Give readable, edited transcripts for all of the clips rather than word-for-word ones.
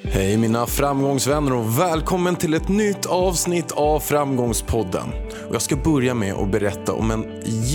Hej mina framgångsvänner och välkommen till ett nytt avsnitt av Framgångspodden. Och jag ska börja med att berätta om en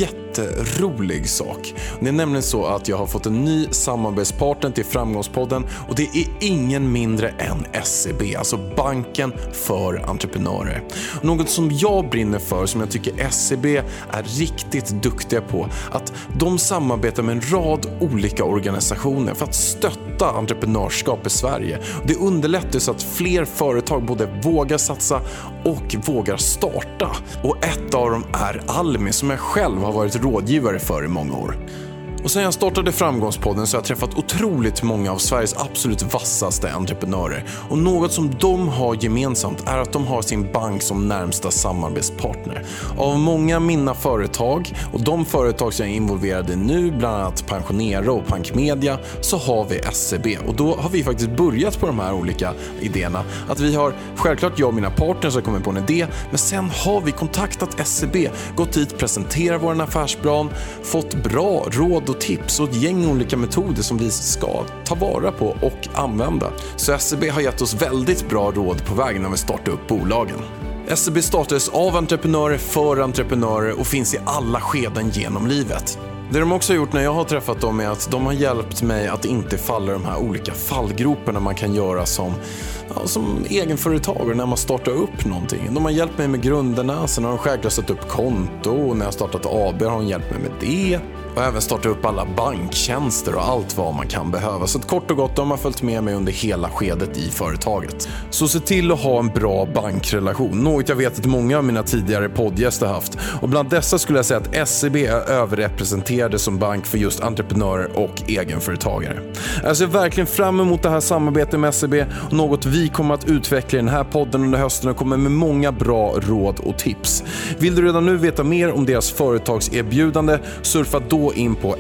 jätterolig sak. Det är nämligen så att jag har fått en ny samarbetspartner till Framgångspodden och det är ingen mindre än SEB, alltså banken för entreprenörer. Något som jag brinner för, som jag tycker SEB är riktigt duktiga på, att de samarbetar med en rad olika organisationer för att stötta entreprenörskap i Sverige. Det underlättar så att fler företag både vågar satsa och vågar starta. Och ett av dem är Almi, som jag själv har varit rådgivare för i många år. Och sen jag startade Framgångspodden så har jag träffat otroligt många av Sveriges absolut vassaste entreprenörer. Och något som de har gemensamt är att de har sin bank som närmsta samarbetspartner. Av många mina företag och de företag som jag är involverad i nu, bland annat Pensionera och Pankmedia, så har vi SEB. Och då har vi faktiskt börjat på de här olika idéerna. Att vi har, självklart jag och mina partners som kommer på en idé, men sen har vi kontaktat SEB, gått dit, presenterat vår affärsplan, fått bra råd och tips och ett gäng olika metoder som vi ska ta vara på och använda. Så SEB har gett oss väldigt bra råd på vägen när vi startar upp bolagen. SEB startades av entreprenörer för entreprenörer och finns i alla skeden genom livet. Det de också har gjort när jag har träffat dem är att de har hjälpt mig att inte falla de här olika fallgroparna man kan göra som egenföretagare när man startar upp någonting. De har hjälpt mig med grunderna, sen har de självklart satt upp konto och när jag startat AB har de hjälpt mig med det. Och även starta upp alla banktjänster och allt vad man kan behöva. Så att kort och gott, de har följt med mig under hela skedet i företaget. Så se till att ha en bra bankrelation. Något jag vet att många av mina tidigare poddgäster haft. Och bland dessa skulle jag säga att SEB är överrepresenterade som bank för just entreprenörer och egenföretagare. Jag ser verkligen fram emot det här samarbetet med SEB. Och något vi kommer att utveckla i den här podden under hösten och kommer med många bra råd och tips. Vill du redan nu veta mer om deras företagserbjudande, surfa då in på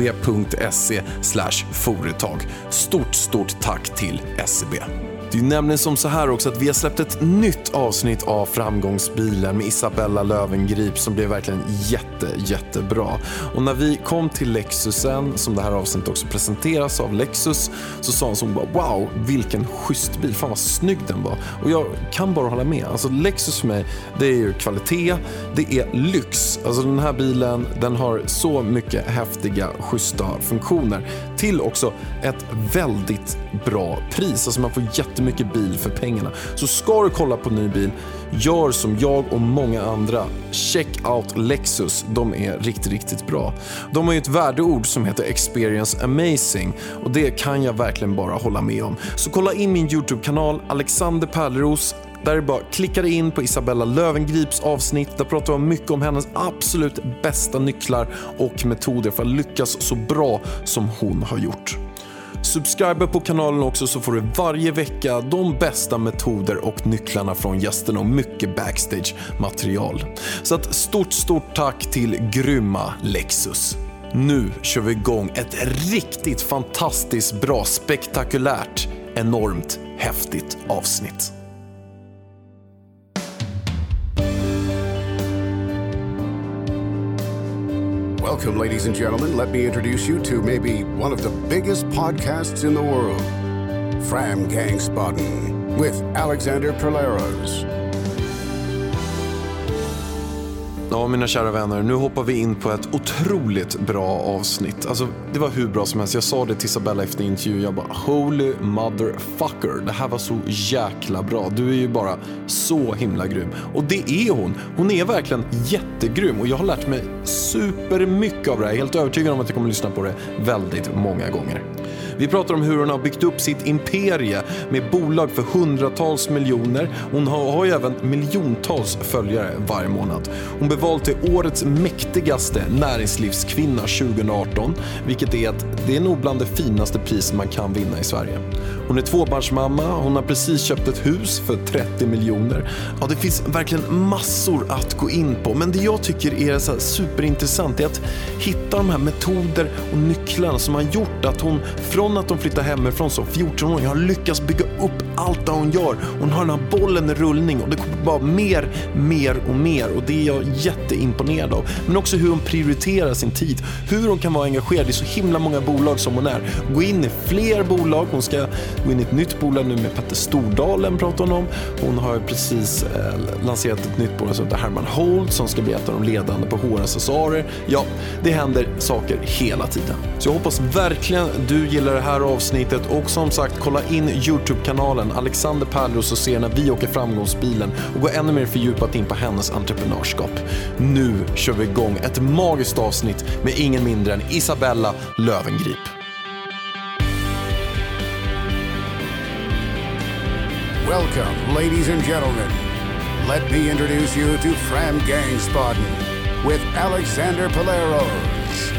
seb.se/företag. Stort tack till SEB. Det är nämligen som så här också att vi har släppt ett nytt avsnitt av Framgångsbilen med Isabella Löwengrip som blev verkligen jättebra. Och när vi kom till Lexusen, som det här avsnittet också presenteras av Lexus, så sa hon som bara wow, vilken schysst bil, fan vad snygg den var. Och jag kan bara hålla med. Alltså Lexus för mig, det är ju kvalitet, det är lyx. Alltså den här bilen, den har så mycket häftiga, schyssta funktioner till också ett väldigt bra pris. Alltså man får jättemycket bil för pengarna. Så ska du kolla på ny bil, gör som jag och många andra. Check out Lexus. De är riktigt bra. De har ju ett värdeord som heter Experience Amazing och det kan jag verkligen bara hålla med om. Så kolla in min YouTube-kanal Alexander Pärleros. Där är bara klickar in på Isabella Lövengrips avsnitt. Där pratar vi mycket om hennes absolut bästa nycklar och metoder för att lyckas så bra som hon har gjort. Subscribe på kanalen också så får du varje vecka de bästa metoder och nycklarna från gästerna och mycket backstage-material. Så att stort tack till grymma Lexus. Nu kör vi igång ett riktigt fantastiskt bra, spektakulärt, enormt häftigt avsnitt. Welcome, ladies and gentlemen. Let me introduce you to maybe one of the biggest podcasts in the world, Framgångspodden with Alexander Pärleros. Ja, mina kära vänner, nu hoppar vi in på ett otroligt bra avsnitt. Alltså, det var hur bra som helst. Jag sa det till Isabella efter intervju. Jag bara, holy motherfucker. Det här var så jäkla bra. Du är ju bara så himla grym. Och det är hon. Hon är verkligen jättegrym. Och jag har lärt mig supermycket av det här. Jag är helt övertygad om att jag kommer lyssna på det väldigt många gånger. Vi pratar om hur hon har byggt upp sitt imperie med bolag för hundratals miljoner. Hon har ju även miljontals följare varje månad. Hon blev vald till årets mäktigaste näringslivskvinna 2018, vilket är att det är nog bland det finaste priset man kan vinna i Sverige. Hon är tvåbarnsmamma, hon har precis köpt ett hus för 30 miljoner. Ja, det finns verkligen massor att gå in på, men det jag tycker är så superintressant är att hitta de här metoder och nycklarna som har gjort att hon från från att de flyttar hemifrån som 14-åring har lyckats bygga upp allt det hon gör. Hon har den här bollen i rullning och det kommer bara mer och mer. Och det är jag jätteimponerad av. Men också hur hon prioriterar sin tid. Hur hon kan vara engagerad i så himla många bolag som hon är. Gå in i fler bolag. Hon ska gå in i ett nytt bolag nu med Petter Stordalen pratar hon om. Hon har precis lanserat ett nytt bolag som heter Herman Holt som ska bli ett av de ledande på HR-accessoarer. Ja, det händer saker hela tiden. Så jag hoppas verkligen du gillar det här avsnittet och som sagt kolla in YouTube-kanalen Alexander Pärleros och se när vi åker framgångsbilen och gå ännu mer fördjupat in på hennes entreprenörskap. Nu kör vi igång ett magiskt avsnitt med ingen mindre än Isabella Löwengrip. Welcome, ladies and gentlemen. Let me introduce you to Framgångsboden with Alexander Pärleros.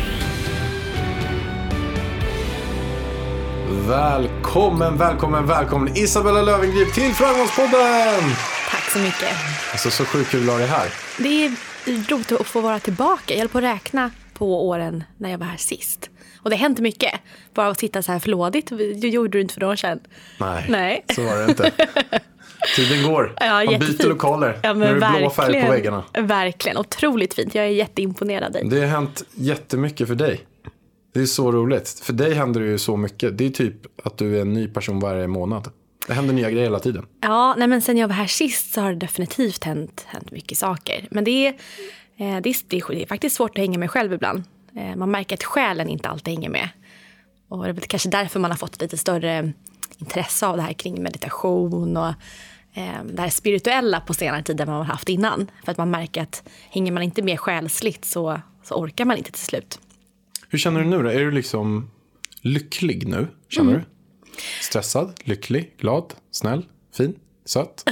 Välkommen Isabella Löwengrip till Framgångspodden! Tack så mycket. Alltså så sjukt kul att ha dig här. Det är roligt att få vara tillbaka. Jag höll på att räkna på åren när jag var här sist. Och det har hänt mycket. Bara att sitta så här förlådigt. Det gjorde du inte för några år sedan. Nej, så var det inte. Tiden går. Ja, man jättefint. byter lokaler. Ja, nu är det blå färg på väggarna. Verkligen, otroligt fint. Jag är jätteimponerad av dig. Det har hänt jättemycket för dig. Det är så roligt. För dig händer det ju så mycket. Det är typ att du är en ny person varje månad. Det händer nya grejer hela tiden. Ja, nej, men sen jag var här sist så har det definitivt hänt mycket saker. Men det är faktiskt svårt att hänga med själv ibland. Man märker att själen inte alltid hänger med. Och det är kanske därför man har fått lite större intresse av det här kring meditation och det här spirituella på senare tid än man har haft innan. För att man märker att hänger man inte med själsligt så orkar man inte till slut. Hur känner du nu då? Är du liksom lycklig nu? Känner du? Stressad, lycklig, glad, snäll, fin, söt?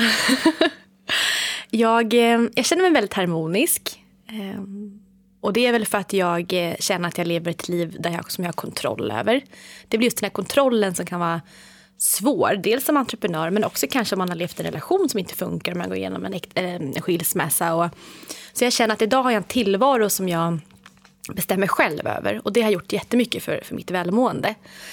Jag känner mig väldigt harmonisk. Och det är väl för att jag känner att jag lever ett liv som jag har kontroll över. Det blir just den här kontrollen som kan vara svår. Dels som entreprenör men också kanske om man har levt en relation som inte funkar. Man går igenom en skilsmässa. Så jag känner att idag har jag en tillvaro som jag bestämmer själv över. Och det har gjort jättemycket för mitt välmående.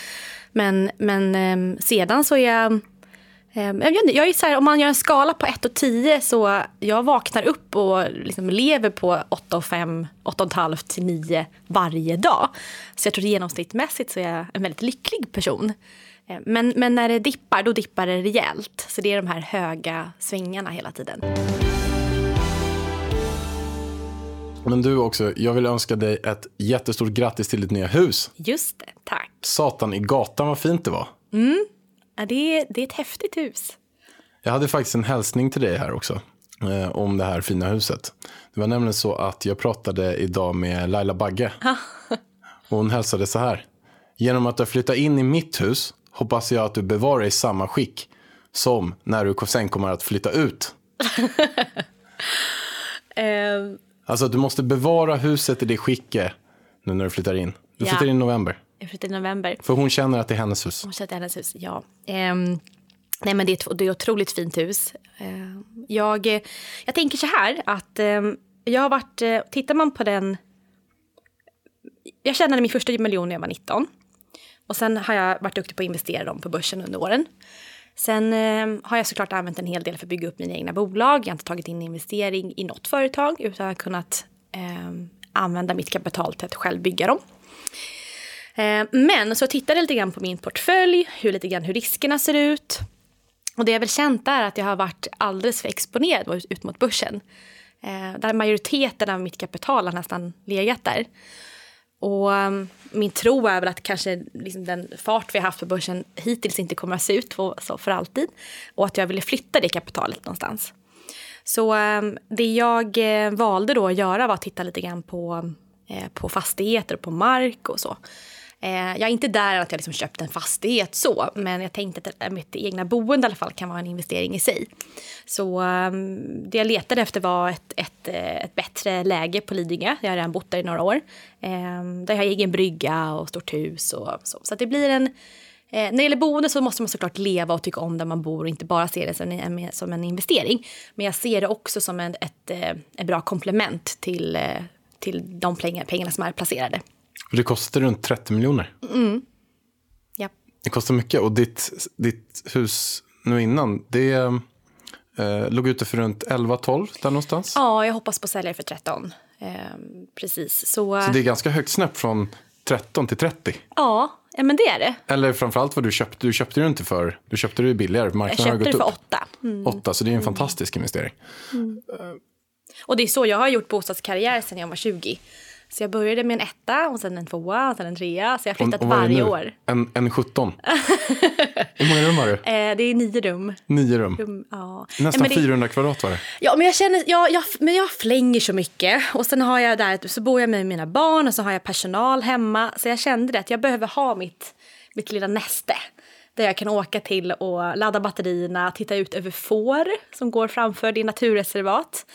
Men sedan så är jag är så här, om man gör en skala på 1 och 10 så jag vaknar upp och liksom lever på 8,5 till 9 varje dag. Så jag tror genomsnittmässigt så är jag en väldigt lycklig person. Men när det dippar, då dippar det rejält. Så det är de här höga svingarna hela tiden. Men du också, jag vill önska dig ett jättestort grattis till ditt nya hus. Just det, tack. Satan i gatan, vad fint det var. Ja, det är ett häftigt hus. Jag hade faktiskt en hälsning till dig här också. Om det här fina huset. Det var nämligen så att jag pratade idag med Laila Bagge. Och hon hälsade så här. Genom att du flyttar in i mitt hus hoppas jag att du bevarar i samma skick som när du sen kommer att flytta ut. Alltså du måste bevara huset i det skicket nu när du flyttar in. Du flyttar in i november. Jag flyttar i november. För hon känner att det är hennes hus. Hon känner att det är hennes hus, ja. Nej, men det är ett otroligt fint hus. Jag tänker så här att jag har varit, tittar man på den, jag tjänade min första miljon när jag var 19. Och sen har jag varit duktig på att investera dem på börsen under åren. Sen har jag såklart använt en hel del för att bygga upp mina egna bolag. Jag har inte tagit in investering i något företag utan har kunnat använda mitt kapital till att själv bygga dem. Men så tittade jag lite grann på min portfölj, hur riskerna ser ut. Och det jag väl känt är att jag har varit alldeles för exponerad ut mot börsen. Där majoriteten av mitt kapital har nästan legat där. Och min tro är väl att kanske liksom den fart vi har haft på börsen hittills inte kommer att se ut så för alltid. Och att jag ville flytta det kapitalet någonstans. Så det jag valde då att göra var att titta lite grann på fastigheter och på mark och så. Jag är inte där att jag liksom köpt en fastighet så, men jag tänkte att mitt egna boende i alla fall kan vara en investering i sig. Så det jag letade efter var ett bättre läge på Lidingö. Jag har redan bott där i några år. Där jag har egen brygga och stort hus och så. Så att det blir när det gäller boende så måste man såklart leva och tycka om där man bor och inte bara se det som en investering. Men jag ser det också som ett bra komplement till de pengarna som är placerade. Det kostar runt 30 miljoner. Ja. Det kostar mycket. Och ditt hus nu innan, det låg ute för runt 11-12 där någonstans? Ja, jag hoppas på säljare för 13. Precis. Så det är ganska högt snäpp från 13 till 30? Ja, men det är det. Eller framförallt vad du köpte. Du köpte ju inte för... Du köpte det billigare. Marknaden har gått upp. Jag köpte det för 8. 8, så det är en fantastisk investering. Och det är så jag har gjort bostadskarriär sedan jag var 20. Så jag började med en 1 och sen en 2 och sen en 3. Så jag har flyttat varje år. En 17? Hur många rum har du? Det är 9 rum. 9 rum? Ja. Nästan 400 kvadrat var det. Ja, men jag känner, men jag flänger så mycket. Och sen har jag där, så bor jag med mina barn och så har jag personal hemma. Så jag kände det att jag behöver ha mitt lilla näste. Där jag kan åka till och ladda batterierna, titta ut över får som går framför det naturreservat.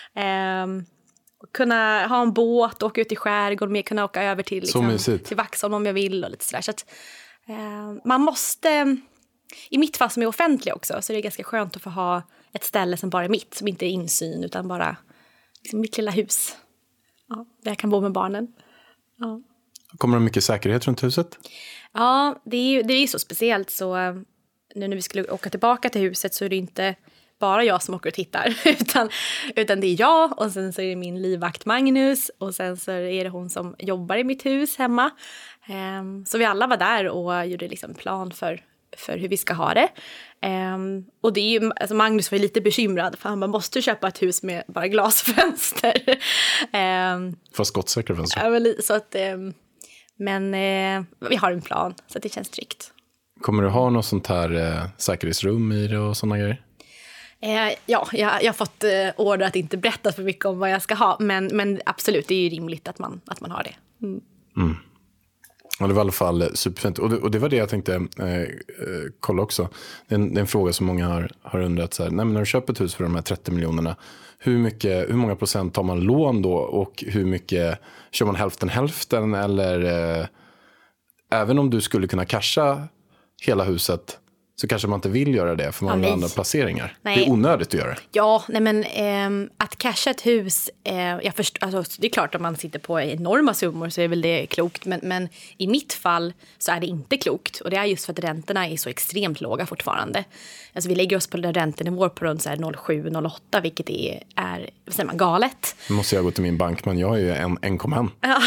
Kunna ha en båt, åka ut i skärgården, kunna åka över till, till Vaxholm om jag vill och lite sådär. Så att, man måste, i mitt fall som är offentlig också, så är det ganska skönt att få ha ett ställe som bara är mitt, som inte är insyn utan bara liksom mitt lilla hus. Ja, där jag kan bo med barnen. Ja. Kommer det mycket säkerhet runt huset? Ja, det är så speciellt, så nu när vi skulle åka tillbaka till huset så är det inte bara jag som åker och tittar, utan det är jag och sen så är det min livvakt Magnus och sen så är det hon som jobbar i mitt hus hemma. Så vi alla var där och gjorde liksom plan för hur vi ska ha det. Och det är ju, alltså Magnus var ju lite bekymrad för man måste köpa ett hus med bara glasfönster. Fast skottsäkra fönster. Ja, så att, men vi har en plan så att det känns tryggt. Kommer du ha något sånt här säkerhetsrum i det och sådana grejer? Ja, jag har fått order att inte berätta för mycket om vad jag ska ha. Men absolut, det är ju rimligt att man har det. Ja, det var i alla fall superfint. Och det var det jag tänkte kolla också. Det är en fråga som många har undrat. Så här, nej, men när du köper ett hus för de här 30 miljonerna, hur många procent tar man lån då? Och hur mycket, kör man hälften? Eller även om du skulle kunna casha hela huset, så kanske man inte vill göra det för man har andra placeringar. Nej. Det är onödigt att göra det. Ja, nej men att casha ett hus, alltså, det är klart att man sitter på enorma summor så är väl det klokt. Men i mitt fall så är det inte klokt. Och det är just för att räntorna är så extremt låga fortfarande. Alltså vi lägger oss på räntenivåer på runt 0,7-0,8, vilket är vad säger man, galet. Nu måste jag gå till min bank, men jag är ju 1,1. Ja.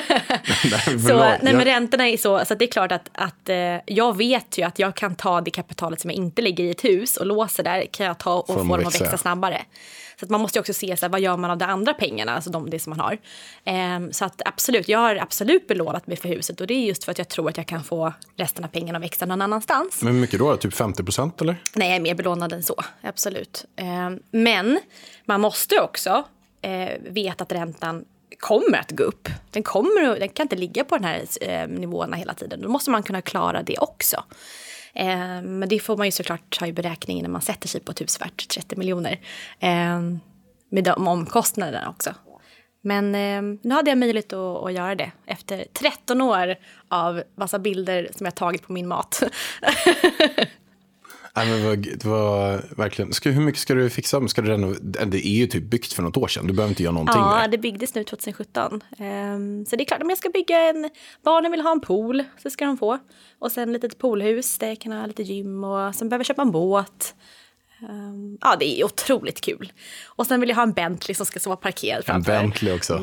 Men räntorna är så att det är klart att jag vet ju att jag kan ta det kapitalet som jag inte lägger i ett hus och låser där, kan jag ta och få dem att växa snabbare. Så att man måste ju också se så här, vad gör man av de andra pengarna, alltså det som man har. Så att absolut, jag har absolut belånat mig för huset och det är just för att jag tror att jag kan få resten av pengarna att växa någon annanstans. Men hur mycket då? Typ 50% eller? Nej, jag är mer belånad än så, absolut. Men man måste också veta att räntan kommer att gå upp. Den kan inte ligga på den här nivåerna hela tiden. Då måste man kunna klara det också. Men det får man ju såklart ta i beräkning när man sätter sig på ett hus värt 30 miljoner. Med de omkostnaderna också. Men nu hade jag möjlighet att göra det. Efter 13 år av massa bilder som jag tagit på min mat. Det var verkligen. Hur mycket ska du fixa? Det är ju typ byggt för något år sedan. Du behöver inte göra någonting. Ja, det byggdes nu 2017. Så det är klart, om jag ska bygga barnen vill ha en pool, så ska de få. Och sen ett litet poolhus där jag kan ha lite gym. Och sen behöver jag köpa en båt. Ja, det är otroligt kul. Och sen vill jag ha en Bentley som ska vara parkerad framför. En Bentley också.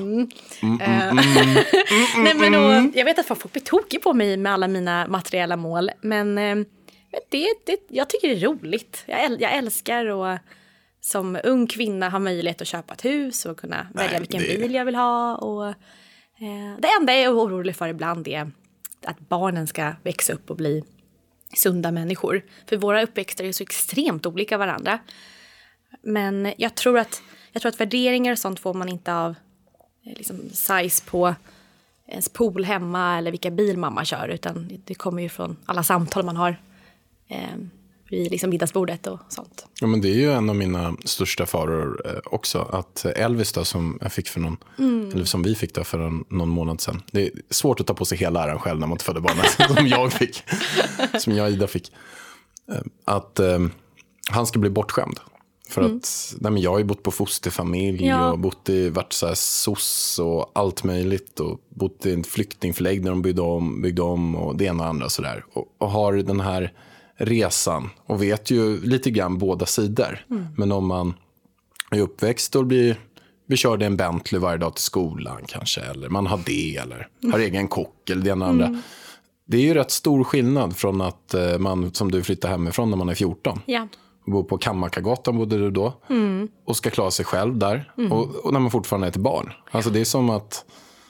Nej, men jag vet att folk blir tokiga på mig med alla mina materiella mål. Men jag tycker det är roligt. Jag älskar att som ung kvinna ha möjlighet att köpa ett hus och kunna välja vilken bil jag vill ha. Och, det enda jag är orolig för ibland är att barnen ska växa upp och bli sunda människor. För våra uppväxter är så extremt olika varandra. Men jag tror att värderingar och sånt får man inte av liksom size på ens pool hemma eller vilka bil mamma kör. Utan det kommer ju från alla samtal man har vid liksom middagsbordet och sånt. Ja, men det är ju en av mina största faror också. Att Elvis då, som jag fick för eller som vi fick då för någon månad sedan. Det är svårt att ta på sig hela äran själv när man inte födde barnet. Som jag fick. Som jag och Ida fick. Att han ska bli bortskämd. För att jag har ju bott på fosterfamilj och varit så här SOS och allt möjligt. Och bott i en flyktingförläggning där de byggde om och det ena och andra sådär. Och har den här resan och vet ju lite grann båda sidor. Men om man är uppväxt och vi körde en Bentley varje dag till skolan kanske. Eller man har det eller har egen kock eller det ena och andra. Det är ju rätt stor skillnad från att man som du flyttar hemifrån när man är 14. Ja. Bor på Kammarkagatan bodde du då. Och ska klara sig själv där. Och när man fortfarande är ett barn. Alltså det är som att...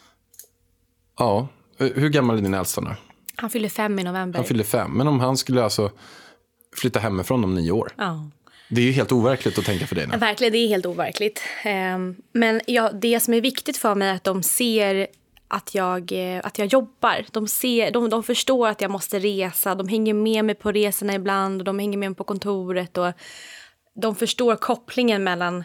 Ja, hur gammal är din äldsta nu? Han fyller 5 i november. Han fyller 5. Men om han skulle alltså flytta hemifrån om 9 år. Ja. Det är ju helt overkligt att tänka för dig nu. Verkligen, det är helt overkligt. Men det som är viktigt för mig är att de ser att jag jobbar. De förstår att jag måste resa. De hänger med mig på resorna ibland. Och de hänger med mig på kontoret. Och de förstår kopplingen mellan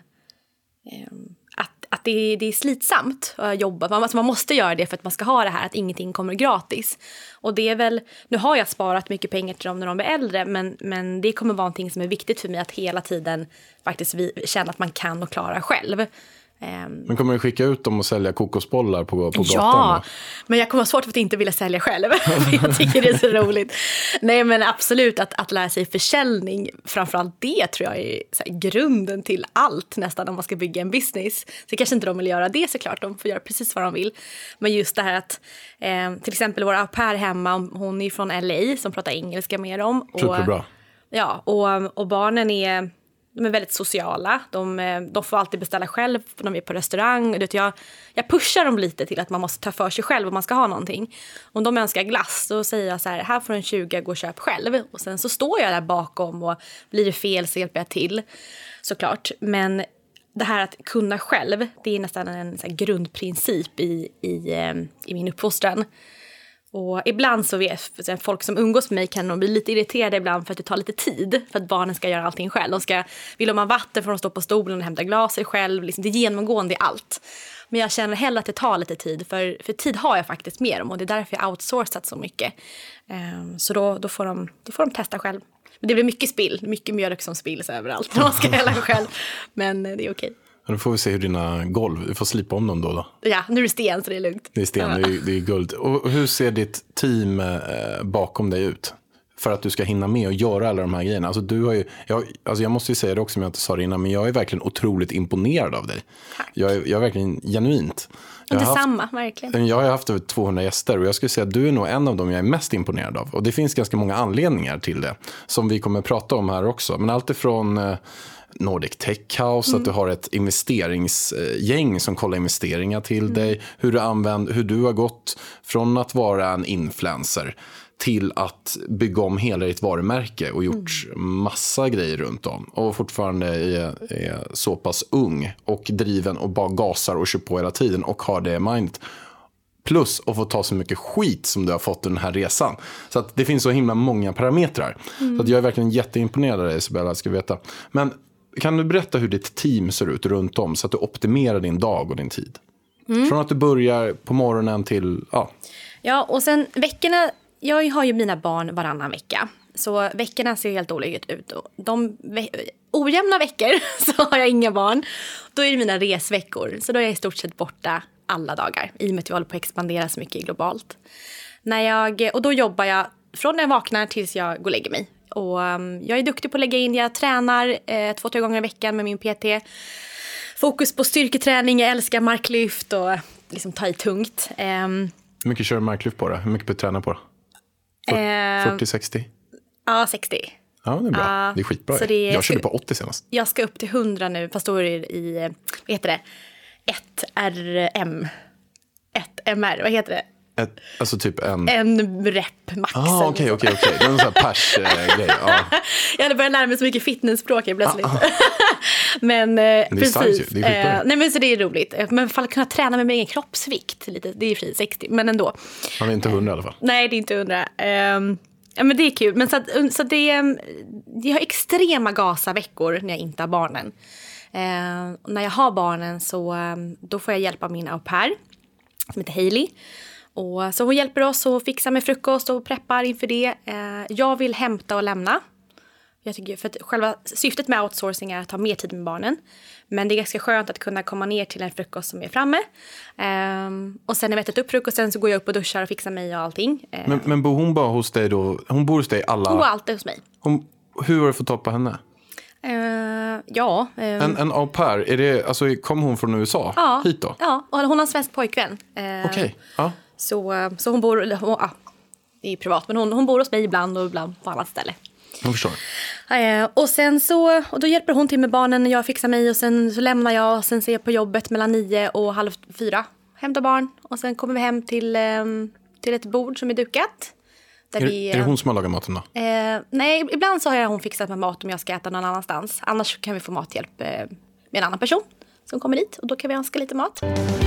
att det är slitsamt att jobba. Man måste göra det för att man ska ha det här. Att ingenting kommer gratis. Och det är väl... Nu har jag sparat mycket pengar till dem när de blir äldre. Men det kommer vara någonting som är viktigt för mig. Att hela tiden faktiskt känna att man kan och klara själv. Men kommer du skicka ut dem och sälja kokosbollar på gatan? Ja, men jag kommer ha svårt för att inte vilja sälja själv. Jag tycker det är så roligt. Nej, men absolut att lära sig försäljning. Framförallt det tror jag är så här, grunden till allt nästan om man ska bygga en business. Så kanske inte de vill göra det såklart. De får göra precis vad de vill. Men just det här att till exempel vår au pair hemma, hon är från LA som pratar engelska med dem. Superbra. Ja, och barnen de är väldigt sociala. De får alltid beställa själv när vi är på restaurang. Jag pushar dem lite till att man måste ta för sig själv om man ska ha någonting. Om de önskar glass, då säger jag så här får en 20, gå och köp själv. Och sen så står jag där bakom och blir det fel så hjälper jag till. Såklart. Men det här att kunna själv, det är nästan en så här grundprincip i min uppfostran. Och ibland så vet folk som umgås med mig kan nog bli lite irriterade ibland för att det tar lite tid för att barnen ska göra allting själv. Vill de ha vatten får de stå på stolen och hämta glaser själv. Liksom, det är genomgående i allt. Men jag känner hellre att det tar lite tid för tid har jag faktiskt med dem och det är därför jag outsourcat så mycket. Så då får de testa själv. Men det blir mycket mjölk som spills överallt när man ska hälla själv. Men det är okej. Då får vi se hur dina golv, vi får slipa om dem då. Ja, nu är det sten så det är lugnt. Det är sten, det är guld. Och hur ser ditt team bakom dig ut? För att du ska hinna med och göra alla de här grejerna. Alltså du har ju, jag måste ju säga det också om jag inte sa det innan, men jag är verkligen otroligt imponerad av dig. Tack. Jag är verkligen genuint. Verkligen. Jag har haft över 200 gäster och jag skulle säga att du är nog en av dem jag är mest imponerad av. Och det finns ganska många anledningar till det som vi kommer prata om här också. Men allt ifrån Nordic Tech House, att du har ett investeringsgäng som kollar investeringar till dig. Hur du har gått från att vara en influencer till att bygga om hela ditt varumärke och gjort massa grejer runt om. Och fortfarande är så pass ung och driven och bara gasar och kör på hela tiden och har det i mindet. Plus att få ta så mycket skit som du har fått den här resan. Så att det finns så himla många parametrar. Så att jag är verkligen jätteimponerad av dig, Isabella, ska veta. Men kan du berätta hur ditt team ser ut runt om så att du optimerar din dag och din tid? Från att du börjar på morgonen till... Ja, och sen veckorna... Jag har ju mina barn varannan vecka. Så veckorna ser helt olika ut. Ojämna veckor så har jag inga barn. Då är det mina resveckor. Så då är jag i stort sett borta alla dagar. I och med att jag håller på att expandera så mycket globalt. Och då jobbar jag från när jag vaknar tills jag går och lägger mig. Och jag är duktig på att lägga in. Jag tränar 2-3 gånger i veckan med min PT. Fokus på styrketräning. Jag älskar marklyft och liksom ta i tungt. Hur mycket kör du marklyft på det? Hur mycket tränar på det? 40-60? Ja, 60. Ja, det är bra. Det är skitbra. Jag körde på 80 senast. Jag ska upp till 100 nu, fast då är det i, vad heter det? 1RM. 1MR, vad heter det? Alltså typ en rep max. Okej. Det är en sån här pers-grej. Ja. Jag hade börjat lära mig så mycket fitnessspråk plötsligt. Men precis. Det är nej, men så det är roligt. Men för att kunna träna med min egen kroppsvikt lite, det är fri 60, men ändå. Man är inte 100 i alla fall. Nej, det är inte 100. Men det är kul. Men så det jag har extrema gasa-veckor när jag inte har barnen. När jag har barnen så då får jag hjälpa min au pair som heter Hailey. Och så hon hjälper oss att fixa med frukost och preppar inför det. Jag vill hämta och lämna. Jag tycker, för att själva syftet med outsourcing är att ha mer tid med barnen. Men det är ganska skönt att kunna komma ner till en frukost som är framme. Och sen när vi ätit upp frukosten så går jag upp och duschar och fixar mig och allting. Men bor hon bara hos dig då? Hon bor hos dig alla? Hon bor alltid hos mig. Hur har du fått tag på henne? En au pair, är det, alltså, kom hon från USA hit då? Ja, och hon har en svensk pojkvän. Okej, ja. Så hon bor, det är privat, men hon bor hos mig ibland och ibland på annat ställe. Jag förstår. Och sen och då hjälper hon till med barnen när jag fixar mig och sen så lämnar jag och sen ser jag på jobbet mellan 9 och 3:30. Hämtar barn och sen kommer vi hem till ett bord som är dukat. Där är det hon som har lagat maten då? Nej, ibland så har hon fixat med mat om jag ska äta någon annanstans. Annars kan vi få mathjälp med en annan person som kommer dit och då kan vi önska lite mat.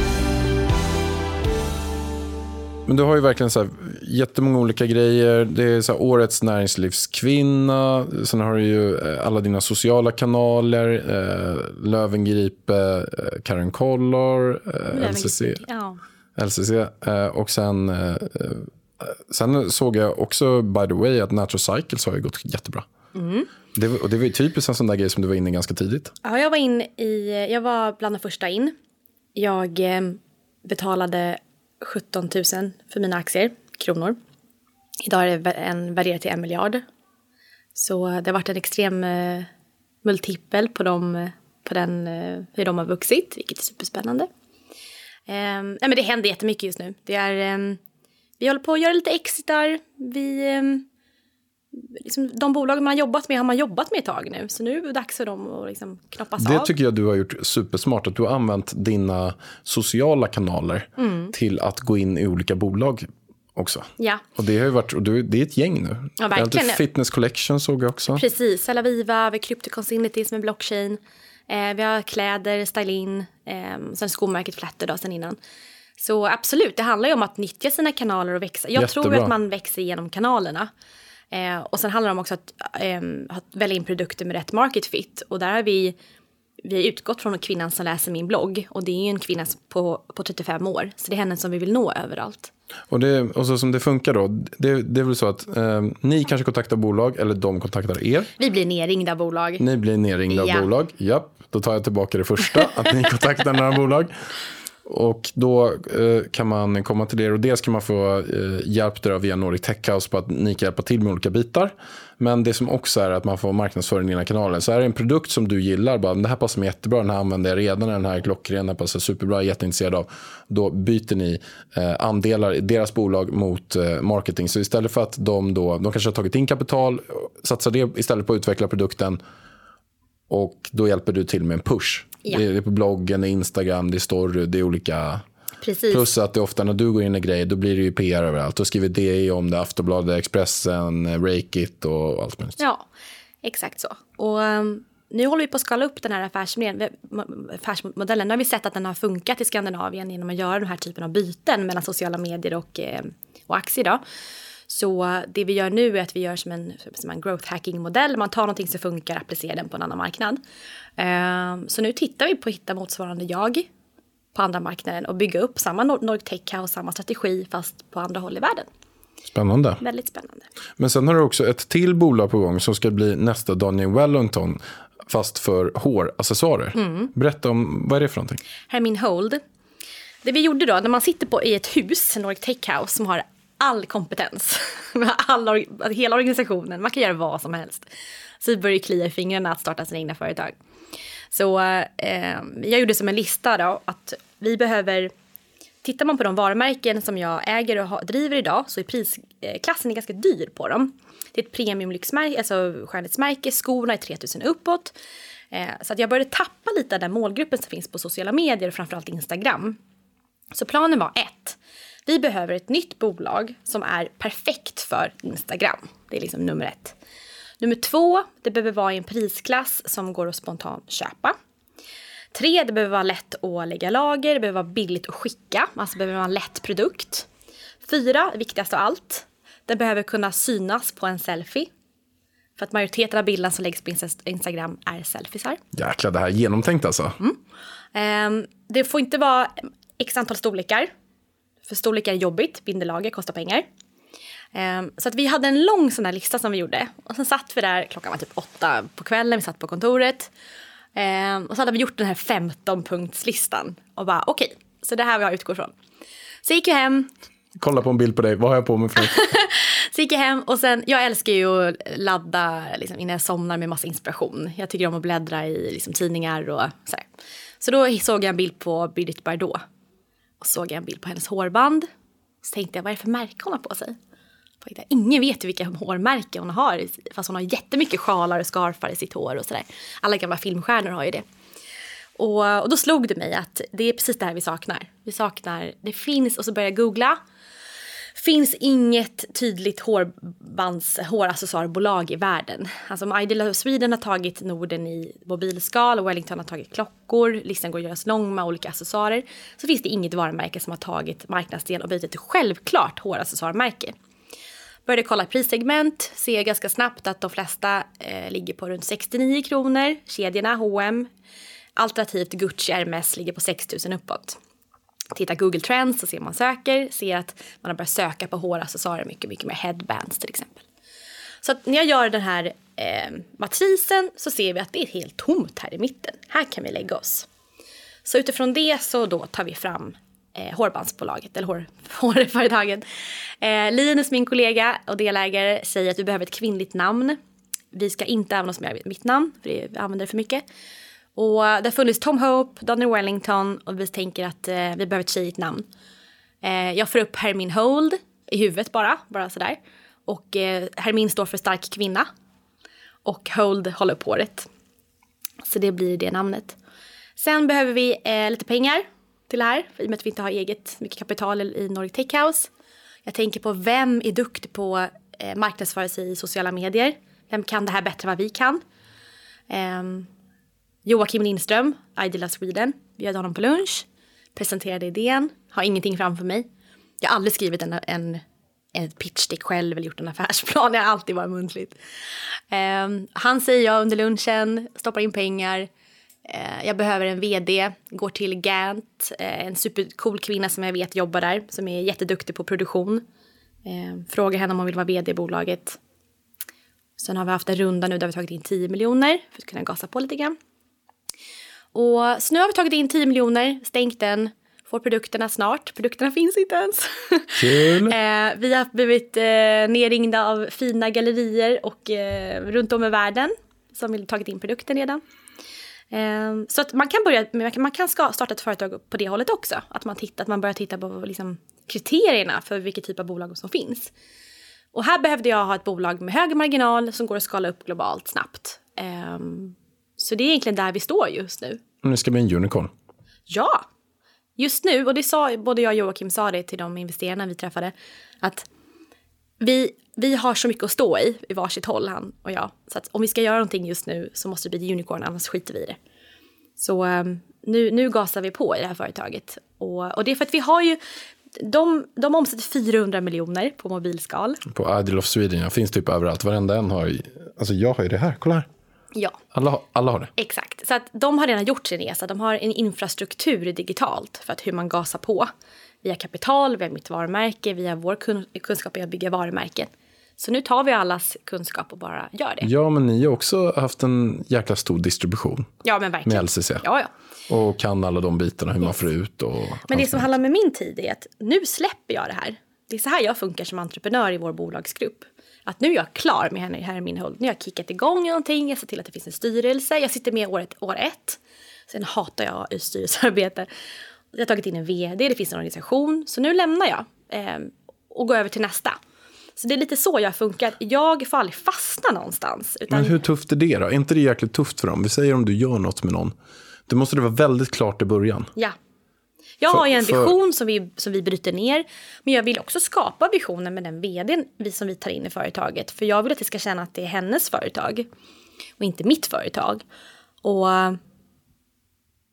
Men du har ju verkligen så här jättemånga olika grejer. Det är så här årets näringslivskvinna. Sen har du ju alla dina sociala kanaler. Lövengripe, Karen Collor, LCC. Och sen såg jag också, by the way, att Natural Cycles har ju gått jättebra. Det var ju typiskt en sån där grej som du var inne i ganska tidigt. Ja, jag var bland de första in. Jag betalade 17 000 för mina aktier, kronor. Idag är det värderat till 1 miljard. Så det har varit en extrem multipel på hur de har vuxit, vilket är superspännande. Men det händer jättemycket just nu. Vi håller på att göra lite exitar. De bolag man har jobbat med har man jobbat med ett tag nu. Så nu är det dags för dem att liksom knoppas av. Det tycker jag du har gjort supersmart. Att du har använt dina sociala kanaler till att gå in i olika bolag också. Ja. Och det har ju varit, det är ett gäng nu. Ja, verkligen. Fitness Collection såg jag också. Precis, Alaviva, vi har Cryptoconsinity som är blockchain. Vi har kläder, Stylin, sen skomärket Flatter då sen innan. Så absolut, det handlar ju om att nyttja sina kanaler och växa. Jag tror att man växer genom kanalerna. Och sen handlar det om också att välja in produkter med rätt market fit. Och där har vi utgått från kvinnan som läser min blogg. Och det är ju en kvinna på 35 år. Så det är henne som vi vill nå överallt. Och så som det funkar då, det är väl så att ni kanske kontaktar bolag eller de kontaktar er. Vi blir nerringda av bolag. Ni blir nerringda av bolag, japp. Då tar jag tillbaka det första, att ni kontaktar några bolag. Och då kan man komma till er och dels kan man få hjälp där via Nordic Tech House på att ni kan hjälpa till med olika bitar. Men det som också är att man får marknadsföring i dina kanaler. Så är det en produkt som du gillar, bara, det här passar mig jättebra, den här använder jag redan, den här klockren, den här passar superbra, jätteintresserad av. Då byter ni andelar i deras bolag mot marketing. Så istället för att de kanske har tagit in kapital, satsar det istället på att utveckla produkten. Och då hjälper du till med en push. Ja. Det är på bloggen, det är Instagram, det är story, det är olika. Precis. Plus att det ofta när du går in i grejer, då blir det ju PR överallt. Då skriver DI om det, Aftonbladet, Expressen, Rakeit och allt möjligt. Ja, exakt så. Och nu håller vi på att skala upp den här affärsmodellen. Nu har vi sett att den har funkat i Skandinavien genom att göra den här typen av byten mellan sociala medier och aktier då. Så det vi gör nu är att vi gör som en growth hacking-modell. Man tar någonting som funkar och applicerar den på en annan marknad. Så nu tittar vi på att hitta motsvarande på andra marknaden och bygga upp samma Nordic Tech House, samma strategi fast på andra håll i världen. Spännande. Väldigt spännande. Men sen har du också ett till bolag på gång som ska bli nästa Daniel Wellington fast för håraccessoarer. Berätta om, vad är det för någonting? Här är min hold. Det vi gjorde då, när man sitter i ett hus, Nordic Tech House, som har all kompetens, hela organisationen, man kan göra vad som helst. Så vi börjar klia i fingrarna att starta sina egna företag. Så jag gjorde som en lista då, att vi behöver, tittar man på de varumärken som jag äger och driver idag, så är prisklassen är ganska dyr på dem. Det är ett premiumlyxmärke, alltså skönhetsmärke, skorna är 3000 uppåt. Så att jag började tappa lite av den målgruppen som finns på sociala medier och framförallt Instagram. Så planen var 1. Vi behöver ett nytt bolag som är perfekt för Instagram. Det är liksom nummer 1. Nummer 2, det behöver vara i en prisklass som går att spontant köpa. 3, det behöver vara lätt att lägga lager. Det behöver vara billigt att skicka. Alltså behöver vara en lätt produkt. 4, viktigast av allt. Den behöver kunna synas på en selfie. För att majoriteten av bilderna som läggs på Instagram är selfiesar. Jäklar, det här är genomtänkt alltså. Det får inte vara x antal storlekar. För storlekar är jobbigt, bindelager kostar pengar. Så att vi hade en lång sån här lista som vi gjorde. Och sen satt vi där, klockan var typ 8 på kvällen, vi satt på kontoret. Och så hade vi gjort den här 15-punktslistan. Och bara okej, så det här vi har utgått från. Så gick jag hem. Kolla på en bild på dig, vad har jag på mig för något? Så gick jag hem och sen, jag älskar ju att ladda liksom, innan jag somnar med massa inspiration. Jag tycker om att bläddra i liksom, tidningar och sådär. Så då såg jag en bild på Brigitte Bardot. Och såg jag en bild på hennes hårband. Så tänkte jag, vad är det för märke hon har på sig? Ingen vet vilka hårmärken hon har. Fast hon har jättemycket sjalar och skarfar i sitt hår och sådär. Alla gamla filmstjärnor har ju det. Och då slog det mig att det är precis det här vi saknar. Det finns, och så började jag googla. Finns inget tydligt håraccessoarbolag i världen. Alltså Ideal of Sweden har tagit Norden i mobilskal och Wellington har tagit klockor. Listan går att göras lång med olika accessoarer. Så finns det inget varumärke som har tagit marknadsdel och blivit ett självklart håraccessoarmärke. Började kolla prissegment, ser ganska snabbt att de flesta ligger på runt 69 kronor. Kedjorna, H&M, alternativt Gucci, Hermes ligger på 6 000 uppåt. Tittar Google Trends så ser man ser att man har börjat söka på håraccessoarer mycket, mycket mer headbands till exempel. Så att när jag gör den här matrisen så ser vi att det är helt tomt här i mitten. Här kan vi lägga oss. Så utifrån det så då tar vi fram hårbandsbolaget eller hårföretaget. Linus, min kollega och delägare, säger att vi behöver ett kvinnligt namn. Vi ska inte använda oss med mitt namn, för vi använder det för mycket. Och det har funnits Tom Hope, Donnell Wellington och vi tänker att vi behöver ett tjejigt namn. Jag får upp Hermine Hold i huvudet bara sådär. Och Hermine står för stark kvinna. Och Hold håller upp håret. Så det blir det namnet. Sen behöver vi lite pengar till det här. I och med att vi inte har eget mycket kapital i Nordic Tech House. Jag tänker på vem är duktig på marknadsföra sig i sociala medier. Vem kan det här bättre än vad vi kan? Joakim Lindström, Ideal of Sweden. Bjöd honom på lunch. Presenterade idén. Har ingenting framför mig. Jag har aldrig skrivit en pitchstick själv eller gjort en affärsplan. Jag har alltid varit muntligt. Han säger jag under lunchen. Stoppar in pengar. Jag behöver en vd. Går till Gant. En supercool kvinna som jag vet jobbar där. Som är jätteduktig på produktion. Frågar henne om hon vill vara vd i bolaget. Sen har vi haft en runda nu där vi tagit in 10 miljoner. För att kunna gasa på lite grann. Och så nu har vi tagit in 10 miljoner, stängt den, får produkterna snart. Produkterna finns inte ens. Kul. Vi har blivit nerringda av fina gallerier och runt om i världen som vill tagit in produkten redan. Så att man kan starta ett företag på det hållet också. Att man börjar titta på liksom, kriterierna för vilken typ av bolag som finns. Och här behövde jag ha ett bolag med hög marginal som går att skala upp globalt snabbt. Så det är egentligen där vi står just nu. Nu ska bli en unicorn. Ja, just nu. Och det sa både jag och Joakim sa det till de investerarna vi träffade. Att vi har så mycket att stå i varsitt håll, han och jag. Så att om vi ska göra någonting just nu så måste det bli ett unicorn, annars skiter vi i det. Så nu gasar vi på i det här företaget. Och det är för att vi har ju... De omsätter 400 miljoner på mobilskal. På Ideal of Sweden, ja, finns typ överallt. Varenda en har ju... Alltså jag har ju det här, kolla här. Ja. Alla har det. Exakt. Så att de har redan gjort sin resa. De har en infrastruktur digitalt för att hur man gasar på. Via kapital, via mitt varumärke, via vår kunskap i att bygga varumärken. Så nu tar vi allas kunskap och bara gör det. Ja, men ni har också haft en jäkla stor distribution. Ja, men verkligen. Med LCC. Ja. Och kan alla de bitarna, hur man får ut. Och men det som handlar med min tid är att nu släpper jag det här. Det är så här jag funkar som entreprenör i vår bolagsgrupp. Att nu är jag klar med Hermine Hold. Nu har jag kickat igång någonting. Jag ser till att det finns en styrelse. Jag sitter med år 1. Sen hatar jag styrelsearbete. Jag har tagit in en vd. Det finns en organisation. Så nu lämnar jag. Och går över till nästa. Så det är lite så jag funkar. Jag får aldrig fastna någonstans. Utan... Men hur tufft är det då? Är inte det jäkligt tufft för dem? Vi säger om du gör något med någon. Det måste det vara väldigt klart i början. Ja. Jag har ju en vision som vi bryter ner. Men jag vill också skapa visionen med den vdn som vi tar in i företaget. För jag vill att det ska känna att det är hennes företag. Och inte mitt företag. Och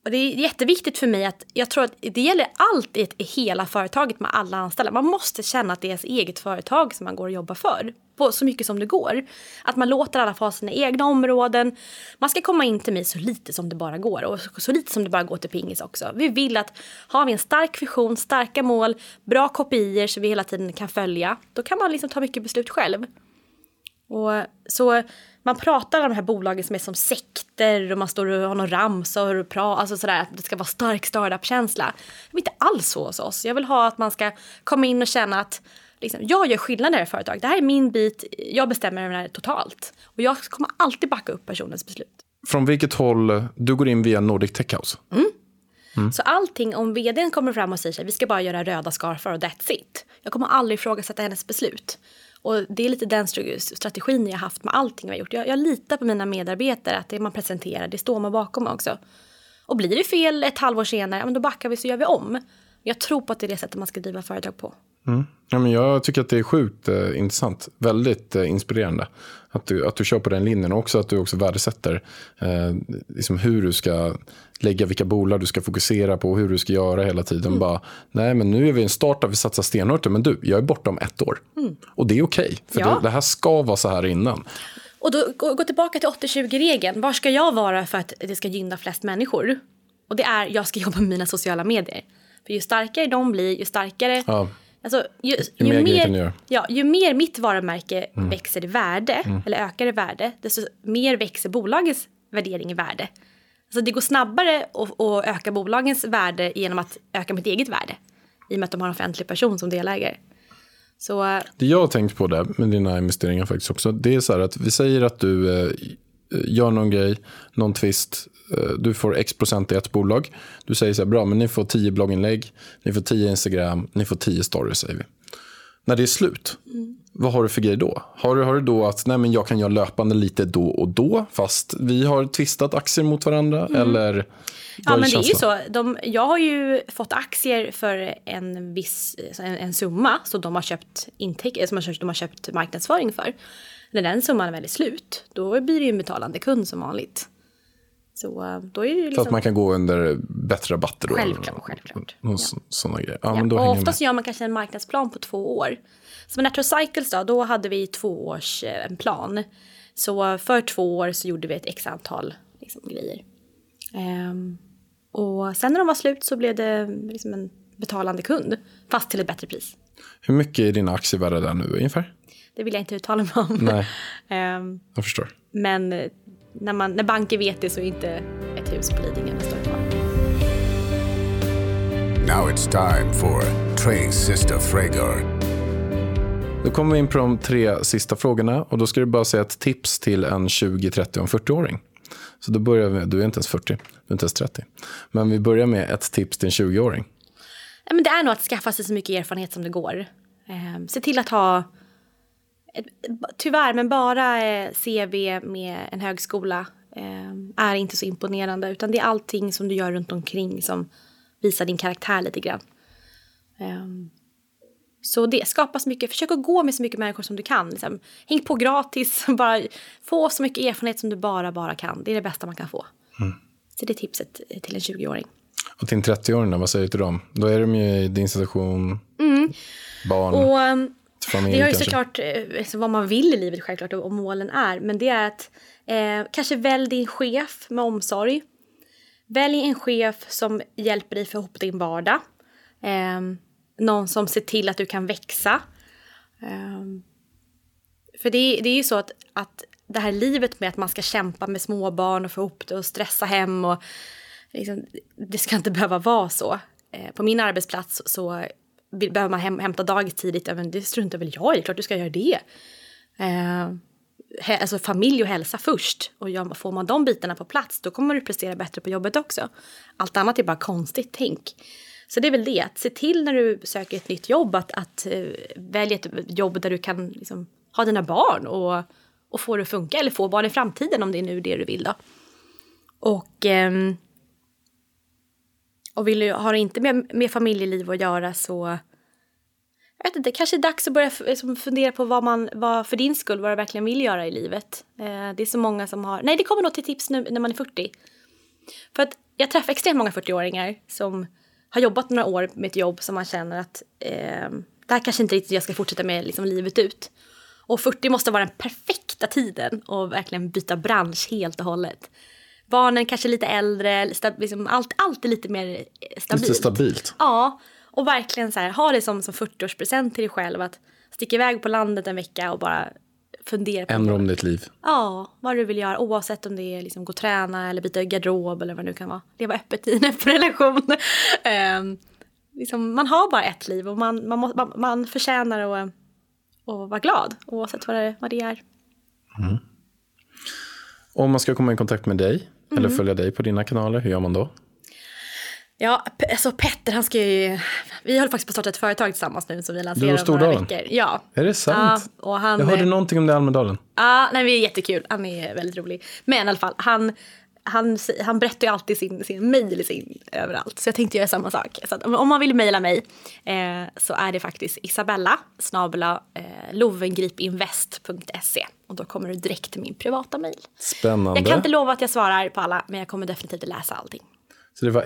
Och det är jätteviktigt för mig att jag tror att det gäller allt i hela företaget med alla anställda. Man måste känna att det är ens eget företag som man går och jobbar för. På så mycket som det går. Att man låter alla få ha sina egna områden. Man ska komma in till mig så lite som det bara går. Och så lite som det bara går till pingis också. Vi vill att har vi en stark vision, starka mål, bra kopior så vi hela tiden kan följa. Då kan man liksom ta mycket beslut själv. Och så man pratar om de här bolagen som är som sekter och man står och har någon ramsor och alltså sådär, att det ska vara stark startup-känsla. Det är inte alls så hos oss. Jag vill ha att man ska komma in och känna att liksom, jag gör skillnad i det här företaget. Det här är min bit, jag bestämmer det här totalt. Och jag kommer alltid backa upp personens beslut. Från vilket håll du går in via Nordic Tech House? Så allting, om vdn kommer fram och säger att vi ska bara göra röda scarfar och that's it. Jag kommer aldrig ifrågasätta hennes beslut. Och det är lite den strategin jag har haft med allting jag har gjort. Jag litar på mina medarbetare att det man presenterar, det står man bakom också. Och blir det fel ett halvår senare, men då backar vi så gör vi om. Jag tror på att det är det sättet man ska driva företag på. Ja, men jag tycker att det är sjukt intressant. Väldigt inspirerande. Att du kör på den linjen. Och också att du också värdesätter liksom hur du ska lägga, vilka bolag du ska fokusera på. Hur du ska göra hela tiden. Bara, nej men nu är vi en start där vi satsar stenhårt. Men du, jag är borta om 1 år. Och det är okej. För det här ska vara så här innan. Och då gå tillbaka till 80-20-regeln. Var ska jag vara för att det ska gynna flest människor? Och det är, jag ska jobba med mina sociala medier. För ju starkare de blir, ju starkare... Ja. Alltså, ju mer mitt varumärke växer i värde, eller ökar i värde, desto mer växer bolagens värdering i värde. Alltså det går snabbare att öka bolagens värde genom att öka mitt eget värde. I och med att de har en offentlig person som delägare. Så, det jag har tänkt på där med dina investeringar faktiskt också, det är så här att vi säger att du gör någon grej, någon twist, du får x% i ett bolag. Du säger så här, bra, men ni får 10 blogginlägg, ni får 10 Instagram, ni får 10 stories, säger vi. När det är slut, vad har du för grej då? Har du då att nej, men jag kan göra löpande lite då och då, fast vi har twistat aktier mot varandra? Eller ja, men det är ju så. Jag har ju fått aktier för en viss en summa som de har köpt som de har köpt marknadsföring för. När den summan är väldigt slut, då blir det ju en betalande kund som vanligt. Så då är det liksom... Så att man kan gå under bättre rabatter då? Självklart. Sådana grejer. Ja, men då och oftast gör man kanske en marknadsplan på 2 år. Så med Naturcycles då hade vi 2 års en plan. Så för 2 år så gjorde vi ett x antal liksom, grejer. Och sen när de var slut så blev det liksom en betalande kund. Fast till ett bättre pris. Hur mycket är dina aktier värda där nu ungefär? Det vill jag inte uttala mig om. Nej, jag förstår. Men när banker vet det så är inte ett hus på Lidingö en stor kvar. Now it's time for Trace Sister Fragor. Då kommer vi in på de 3 sista frågorna. Och då ska du bara säga ett tips till en 20, 30 och 40-åring. Så då börjar vi, du är inte ens 40, du är inte ens 30. Men vi börjar med ett tips till en 20-åring. Ja, men det är nog att skaffa sig så mycket erfarenhet som det går. Se till att ha, tyvärr, men bara CV med en högskola är inte så imponerande. Utan det är allting som du gör runt omkring som visar din karaktär lite grann. Så det skapas mycket. Försök att gå med så mycket människor som du kan. Liksom. Häng på gratis. Bara få så mycket erfarenhet som du bara kan. Det är det bästa man kan få. Så det är tipset till en 20-åring. Och till en 30-åring, vad säger du till dem? Då är de ju i din situation, barn, familj. Det har ju kanske. såklart vad man vill i livet självklart och målen är. Men det är att kanske välj din chef med omsorg. Välj en chef som hjälper dig få ihop din vardag. Någon som ser till att du kan växa. För det är ju så att det här livet med att man ska kämpa med småbarn och få ihop det och stressa hem. Och liksom, det ska inte behöva vara så. På min arbetsplats så behöver man hämta dagis tidigt. Men det struntar väl jag i, klart du ska göra det. Alltså familj och hälsa först. Och får man de bitarna på plats, då kommer du prestera bättre på jobbet också. Allt annat är bara konstigt tänk. Så det är väl det, att se till när du söker ett nytt jobb att välja ett jobb där du kan liksom ha dina barn och få det att funka. Eller få barn i framtiden om det är nu det du vill då. Och har det inte med familjeliv att göra så... Jag vet inte, kanske är dags att börja fundera på vad för din skull, vad du verkligen vill göra i livet. Det är så många som har... Nej, det kommer nog till tips nu när man är 40. För att jag träffar extremt många 40-åringar som har jobbat några år med ett jobb som man känner att det här kanske inte riktigt jag ska fortsätta med liksom livet ut. Och 40 måste vara den perfekta tiden och verkligen byta bransch helt och hållet. Barnen kanske lite äldre, liksom allt är lite mer stabilt. Lite stabilt. Ja, och verkligen så här, ha det som 40-årspresent till dig själv. Att sticka iväg på landet en vecka och bara fundera på ändra om ditt liv. Ja, vad du vill göra. Oavsett om det är liksom gå och träna eller byta garderob eller vad det nu kan vara. Leva öppet i en öppen relation. Liksom, man har bara ett liv och man förtjänar att vara glad oavsett vad det är. Mm. Om man ska komma i kontakt med dig eller följa dig på dina kanaler, hur gör man då? Ja, alltså Petter, han ska ju... Vi håller faktiskt på att starta ett företag tillsammans nu som vi lanserar om några veckor. Ja. Är det sant? Ja, och han, jag hörde någonting om det i Almedalen. Ja, nej, det är jättekul. Han är väldigt rolig. Men i alla fall, han berättar ju alltid sin mejl överallt. Så jag tänkte göra samma sak. Så att om man vill mejla mig så är det faktiskt isabella@lovengripinvest.se. Och då kommer du direkt till min privata mejl. Spännande. Jag kan inte lova att jag svarar på alla, men jag kommer definitivt läsa allting. Så det var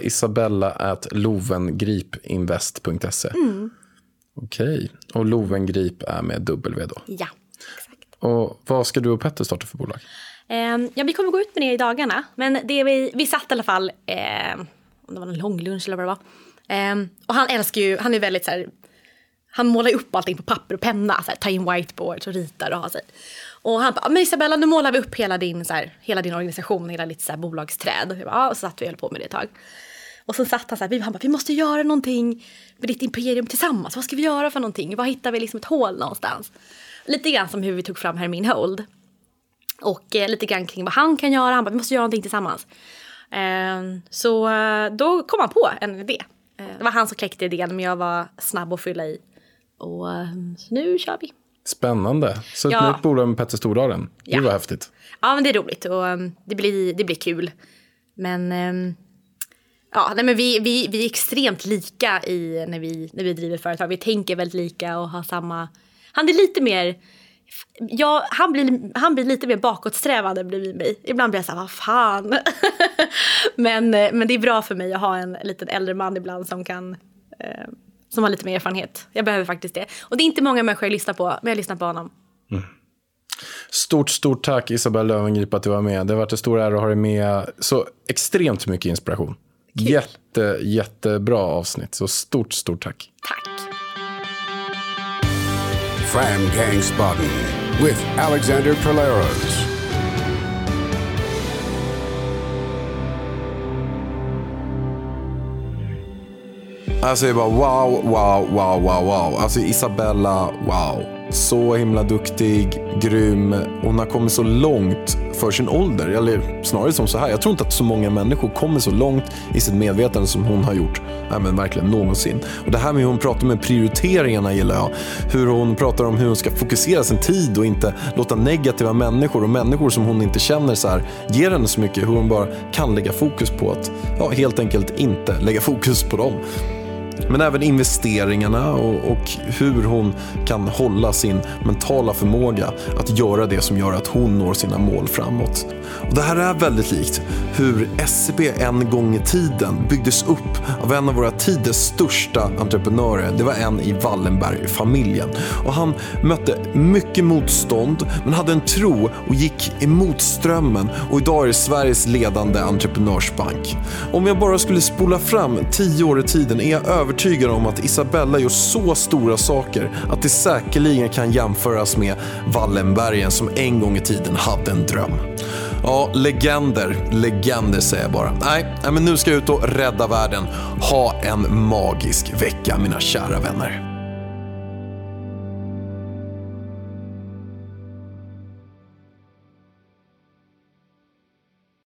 isabella@lovengripinvest.se. Okej. Och Lovengrip är med W då? Ja, exakt. Och vad ska du och Petter starta för bolag? Ja, vi kommer gå ut med det i dagarna. Men det vi satt i alla fall, om det var en lång lunch eller vad det var. Och han älskar ju, han är väldigt så här, han målar upp allting på papper och penna. Så här, tar in whiteboard och ritar och har sig. Och han bara, men Isabella, nu målar vi upp hela din organisation, hela ditt så här bolagsträd. Och, ja, och så satt vi och höll på med det ett tag. Och så satt han så här, han bara, vi måste göra någonting med ditt imperium tillsammans. Vad ska vi göra för någonting? Var hittar vi liksom ett hål någonstans? Lite grann som hur vi tog fram Hermine Hold. Och lite grann kring vad han kan göra. Han bara, vi måste göra någonting tillsammans. Så då kom han på en idé. Det var han som kläckte idén, men jag var snabb att fylla i. Och så nu kör vi. Spännande. Så ett nytt bolag med Petter Stordalen. Det var häftigt. Ja, men det är roligt och det blir kul. Men men vi är extremt lika när vi driver företag. Vi tänker väldigt lika och har samma... Han är lite mer... Ja, han blir lite mer bakåtsträvande bredvid mig. Ibland blir jag så här, vad fan. men det är bra för mig att ha en liten äldre man ibland som har lite mer erfarenhet. Jag behöver faktiskt det. Och det är inte många människor jag lyssnar på, men jag lyssnar på honom. Stort tack Isabella Löwengrip att du var med. Det har varit en stor ära att ha dig med. Så extremt mycket inspiration. Kul. Jättebra avsnitt. Så stort tack. Tack. Framgangsbaden with Alexander Perleros. Alltså jag bara wow. Alltså Isabella, wow. Så himla duktig, grym. Hon har kommit så långt för sin ålder. Eller snarare som så här. Jag tror inte att så många människor kommer så långt i sitt medvetande som hon har gjort. Nej, men verkligen någonsin. Och det här med hur hon pratar med prioriteringarna gillar jag. Hur hon pratar om hur hon ska fokusera sin tid och inte låta negativa människor och människor som hon inte känner så här ger henne så mycket. Hur hon bara kan lägga fokus på att helt enkelt inte lägga fokus på dem. Men även investeringarna och hur hon kan hålla sin mentala förmåga att göra det som gör att hon når sina mål framåt. Och det här är väldigt likt hur SEB en gång i tiden byggdes upp av en av våra tiders största entreprenörer. Det var en i Wallenberg-familjen. Och han mötte mycket motstånd men hade en tro och gick emot strömmen. Och idag är det Sveriges ledande entreprenörsbank. Om jag bara skulle spola fram 10 år i tiden är jag övertygad om att Isabella gör så stora saker att det säkerligen kan jämföras med Wallenbergen som en gång i tiden hade en dröm. Ja, legender säger jag bara. Nej, men nu ska jag ut och rädda världen. Ha en magisk vecka, mina kära vänner.